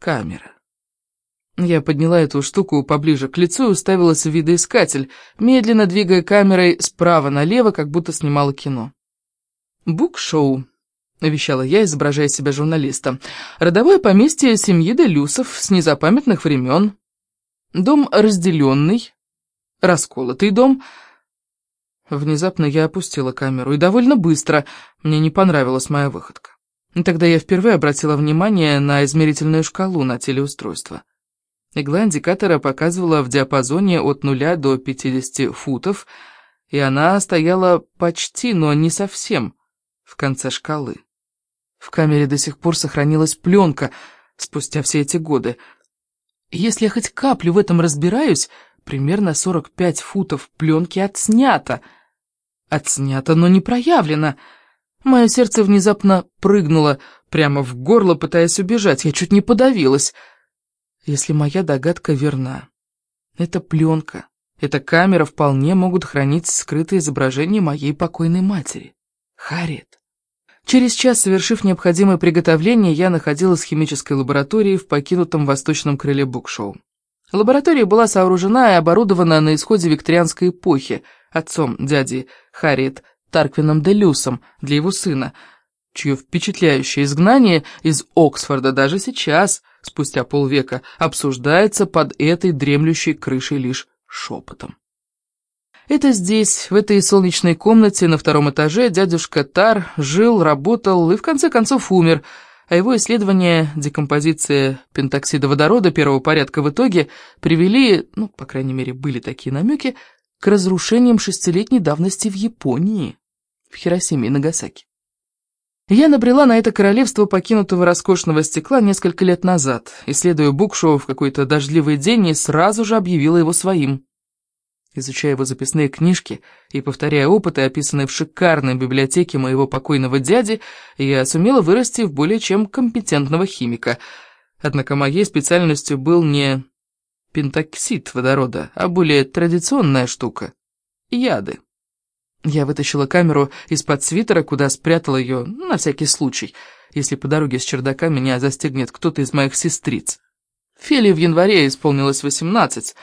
Камера. Я подняла эту штуку поближе к лицу и уставилась в видоискатель, медленно двигая камерой справа налево, как будто снимала кино. «Бук-шоу», — вещала я, изображая себя журналиста. «Родовое поместье семьи де Люсов с незапамятных времен. Дом разделенный, расколотый дом». Внезапно я опустила камеру, и довольно быстро. Мне не понравилась моя выходка. И тогда я впервые обратила внимание на измерительную шкалу на телеустройство. Игла индикатора показывала в диапазоне от 0 до 50 футов, и она стояла почти, но не совсем, в конце шкалы. В камере до сих пор сохранилась пленка спустя все эти годы. Если я хоть каплю в этом разбираюсь, примерно 45 футов пленки отснято. Отснято, но не проявлено. Мое сердце внезапно прыгнуло прямо в горло, пытаясь убежать. Я чуть не подавилась. Если моя догадка верна, эта пленка, эта камера вполне могут хранить скрытое изображение моей покойной матери, Харриет. Через час, совершив необходимое приготовление, я находилась в химической лаборатории в покинутом восточном крыле Бук-шоу. Лаборатория была сооружена и оборудована на исходе викторианской эпохи отцом дяди Харриет Тарквином де Люсом для его сына, чье впечатляющее изгнание из Оксфорда даже сейчас, спустя полвека, обсуждается под этой дремлющей крышей лишь шепотом. Это здесь, в этой солнечной комнате на 2-м этаже, дядюшка Тар жил, работал и в конце концов умер, а его исследования декомпозиции пентоксида водорода первого порядка в итоге привели, ну, по крайней мере, были такие намеки, к разрушениям 6-летней давности в Японии, в Хиросиме и Нагасаки. Я набрела на это королевство покинутого роскошного стекла несколько лет назад, исследуя Бук-шоу в какой-то дождливый день, и сразу же объявила его своим. Изучая его записные книжки и повторяя опыты, описанные в шикарной библиотеке моего покойного дяди, я сумела вырасти в более чем компетентного химика. Однако моей специальностью был не пентоксид водорода, а более традиционная штука — яды. Я вытащила камеру из-под свитера, куда спрятала ее, на всякий случай, если по дороге с чердака меня застигнет кто-то из моих сестриц. Феле в январе исполнилось 18,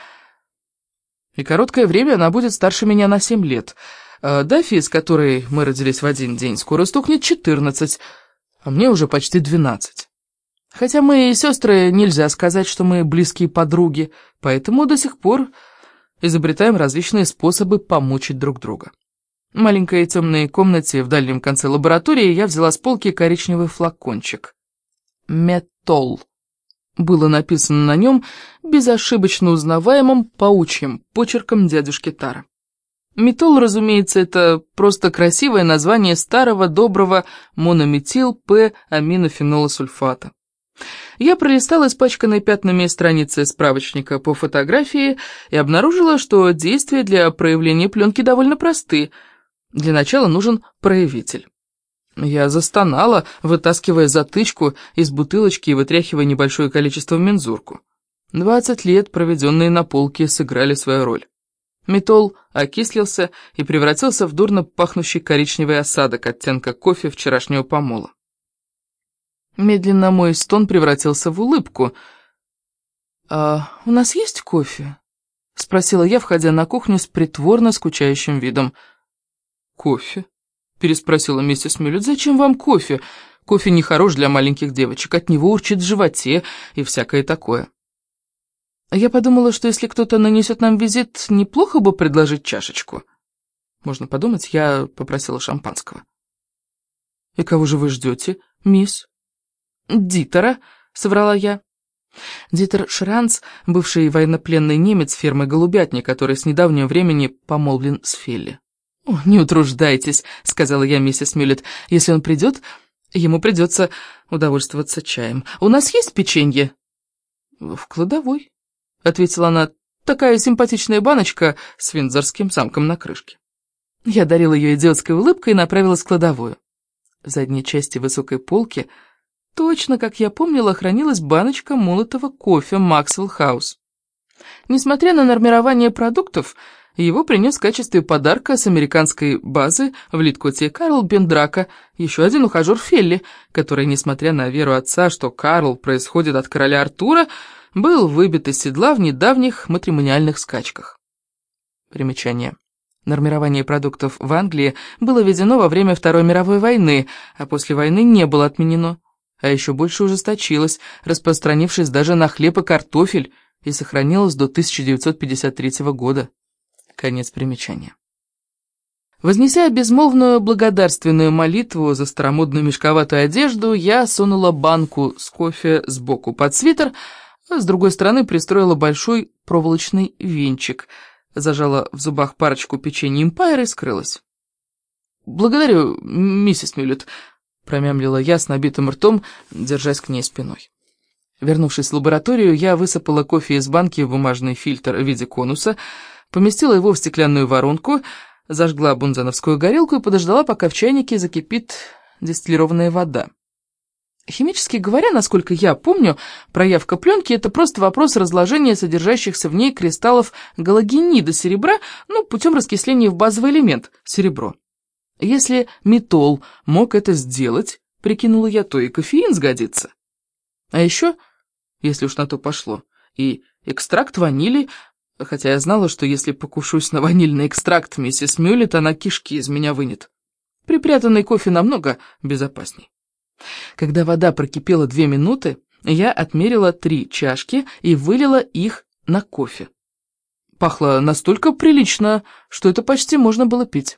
и короткое время она будет старше меня на 7 лет. Даффи, с которой мы родились в один день, скоро стукнет 14, а мне уже почти 12. Хотя мы и сестры, нельзя сказать, что мы близкие подруги, поэтому до сих пор изобретаем различные способы помучить друг друга. В маленькой темной комнате в дальнем конце лаборатории я взяла с полки коричневый флакончик. «Метол» было написано на нем безошибочно узнаваемым паучьим почерком дядюшки Тара. Метол, разумеется, это просто красивое название старого доброго монометил-П-аминофенолосульфата. Я пролистала испачканные пятнами страницы справочника по фотографии и обнаружила, что действия для проявления пленки довольно просты. Для начала нужен проявитель. Я застонала, вытаскивая затычку из бутылочки и вытряхивая небольшое количество в мензурку. 20 лет, проведенные на полке, сыграли свою роль. Метол окислился и превратился в дурно пахнущий коричневый осадок оттенка кофе вчерашнего помола. Медленно мой стон превратился в улыбку. «А у нас есть кофе?» — спросила я, входя на кухню с притворно скучающим видом. «Кофе?» — переспросила миссис Мюллет. «Зачем вам кофе? Кофе не хорош для маленьких девочек, от него урчит в животе и всякое такое». Я подумала, что если кто-то нанесет нам визит, неплохо бы предложить чашечку. Можно подумать, я попросила шампанского. «И кого же вы ждете, мисс?» «Дитера», — соврала я. Дитер Шранц, бывший военнопленный немец фирмы «Голубятни», который с недавнего времени помолвлен с Фелли. «О, не утруждайтесь», — сказала я миссис Мюллет. «Если он придет, ему придется удовольствоваться чаем. У нас есть печенье?» «В кладовой», — ответила она, — «такая симпатичная баночка с виндзорским замком на крышке». Я дарила ее идиотской улыбкой и направилась в кладовую. В задней части высокой полки, точно как я помнила, хранилась баночка молотого кофе Максвелл Хаус. Несмотря на нормирование продуктов, его принес в качестве подарка с американской базы в Литкоте Карл Бендрака, еще один ухажер Фелли, который, несмотря на веру отца, что Карл происходит от короля Артура, был выбит из седла в недавних матримониальных скачках. Примечание. Нормирование продуктов в Англии было введено во время Второй мировой войны, а после войны не было отменено, а еще больше ужесточилось, распространившись даже на хлеб и картофель, и сохранилось до 1953 года. Конец примечания. Вознеся безмолвную благодарственную молитву за старомодную мешковатую одежду, я сунула банку с кофе сбоку под свитер, а с другой стороны пристроила большой проволочный венчик, зажала в зубах парочку печенья импайр и скрылась. «Благодарю, миссис Мюллет», — промямлила я с набитым ртом, держась к ней спиной. Вернувшись в лабораторию, я высыпала кофе из банки в бумажный фильтр в виде конуса, поместила его в стеклянную воронку, зажгла бунзеновскую горелку и подождала, пока в чайнике закипит дистиллированная вода. Химически говоря, насколько я помню, проявка пленки — это просто вопрос разложения содержащихся в ней кристаллов галогенида серебра, путем раскисления в базовый элемент — серебро. Если метол мог это сделать, прикинула я, то и кофеин сгодится. А еще, если уж на то пошло, и экстракт ванили, хотя я знала, что если покушусь на ванильный экстракт миссис Мюллет, она кишки из меня вынет. Припрятанный кофе намного безопасней. Когда вода прокипела 2 минуты, я отмерила 3 чашки и вылила их на кофе. Пахло настолько прилично, что это почти можно было пить.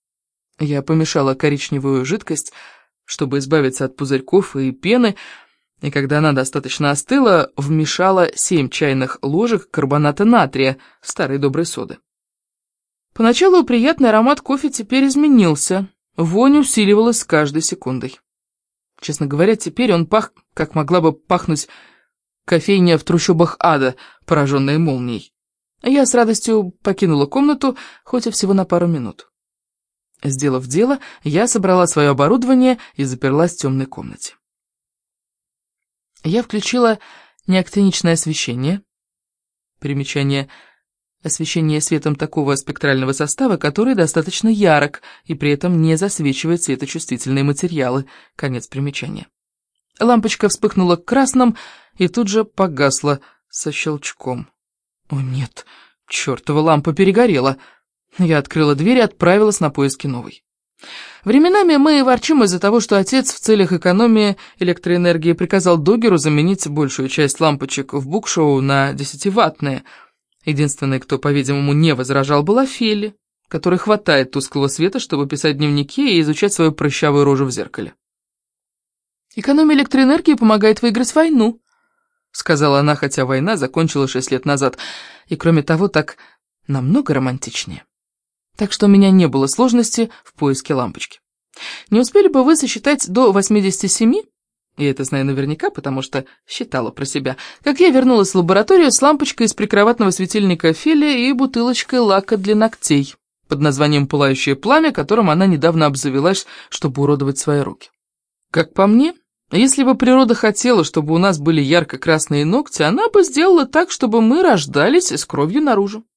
Я помешала коричневую жидкость, чтобы избавиться от пузырьков и пены, и когда она достаточно остыла, вмешала 7 чайных ложек карбоната натрия, старой доброй соды. Поначалу приятный аромат кофе теперь изменился, вонь усиливалась с каждой секундой. Честно говоря, теперь он пах, как могла бы пахнуть кофейня в трущобах ада, пораженная молнией. Я с радостью покинула комнату, хоть и всего на пару минут. Сделав дело, я собрала свое оборудование и заперлась в темной комнате. Я включила неактиничное освещение. Примечание: освещение светом такого спектрального состава, который достаточно ярок и при этом не засвечивает светочувствительные материалы. Конец примечания. Лампочка вспыхнула красным и тут же погасла со щелчком. О нет, чертова лампа перегорела. Я открыла дверь и отправилась на поиски новой. Временами мы ворчим из-за того, что отец в целях экономии электроэнергии приказал Доггеру заменить большую часть лампочек в букшоу на 10-ваттные. Единственной, кто, по-видимому, не возражал, была Фелли, которой хватает тусклого света, чтобы писать дневники и изучать свою прыщавую рожу в зеркале. «Экономия электроэнергии помогает выиграть войну», — сказала она, хотя война закончилась 6 лет назад, и, кроме того, так намного романтичнее. Так что у меня не было сложности в поиске лампочки. Не успели бы вы сосчитать до 87, и это знаю наверняка, потому что считала про себя, как я вернулась в лабораторию с лампочкой из прикроватного светильника Фелли и бутылочкой лака для ногтей под названием «Пылающее пламя», которым она недавно обзавелась, чтобы уродовать свои руки. Как по мне, если бы природа хотела, чтобы у нас были ярко-красные ногти, она бы сделала так, чтобы мы рождались с кровью наружу.